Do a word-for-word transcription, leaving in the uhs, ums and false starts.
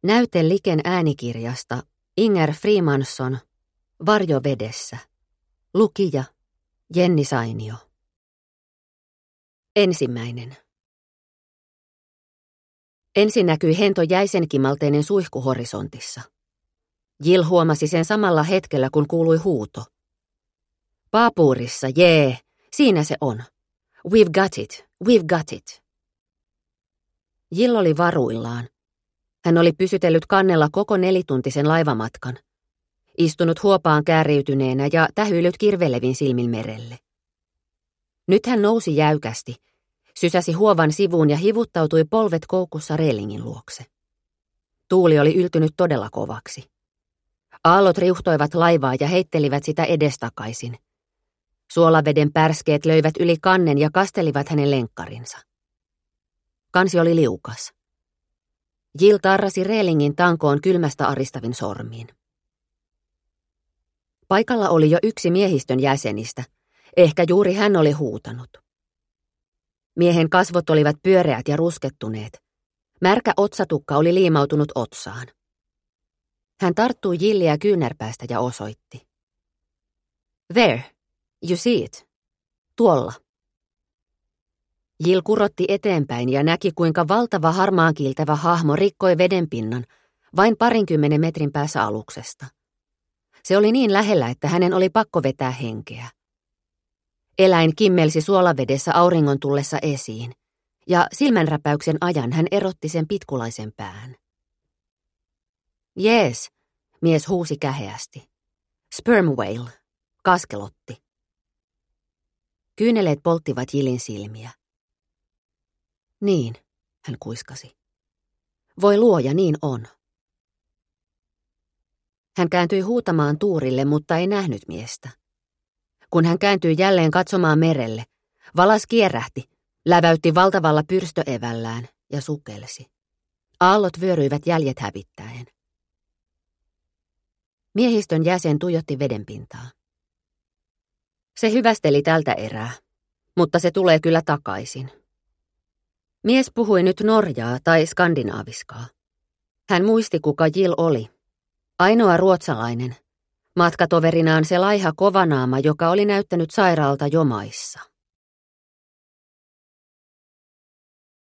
Näyte Liken äänikirjasta Inger Freemanson, Varjo vedessä. Lukija Jenni Sainio. Ensimmäinen. Ensin näkyi hento jäisenkimalteinen suihku horisontissa. Jill huomasi sen samalla hetkellä, kun kuului huuto. Paapuurissa, jee, siinä se on. We've got it, we've got it. Jill oli varuillaan. Hän oli pysytellyt kannella koko nelituntisen laivamatkan. Istunut huopaan kääriytyneenä ja tähyillyt kirvelevin silmin merelle. Nyt hän nousi jäykästi, sysäsi huovan sivuun ja hivuttautui polvet koukussa reelingin luokse. Tuuli oli yltynyt todella kovaksi. Aallot riuhtoivat laivaa ja heittelivät sitä edestakaisin. Suolaveden pärskeet löivät yli kannen ja kastelivat hänen lenkkarinsa. Kansi oli liukas. Jill tarrasi reelingin tankoon kylmästä aristavin sormiin. Paikalla oli jo yksi miehistön jäsenistä. Ehkä juuri hän oli huutanut. Miehen kasvot olivat pyöreät ja ruskettuneet. Märkä otsatukka oli liimautunut otsaan. Hän tarttui Jilliä kyynärpäästä ja osoitti. There, you see it. Tuolla. Jill kurotti eteenpäin ja näki, kuinka valtava harmaankiiltävä hahmo rikkoi vedenpinnan vain parinkymmenen metrin päässä aluksesta. Se oli niin lähellä, että hänen oli pakko vetää henkeä. Eläin kimmelsi suolavedessä auringon tullessa esiin, ja silmänräpäyksen ajan hän erotti sen pitkulaisen pään. Jees, mies huusi käheästi. Sperm whale, kaskelotti. Kyyneleet polttivat Jillin silmiä. Niin, hän kuiskasi. Voi luoja, niin on. Hän kääntyi huutamaan tuurille, mutta ei nähnyt miestä. Kun hän kääntyi jälleen katsomaan merelle, valas kierähti, läväytti valtavalla pyrstöevällään ja sukelsi. Aallot vyöryivät jäljet hävittäen. Miehistön jäsen tuijotti vedenpintaa. Se hyvästeli tältä erää, mutta se tulee kyllä takaisin. Mies puhui nyt norjaa tai skandinaaviskaa. Hän muisti, kuka Jill oli. Ainoa ruotsalainen. Matkatoverinaan se laiha kovanaama, joka oli näyttänyt sairaalta jo maissa.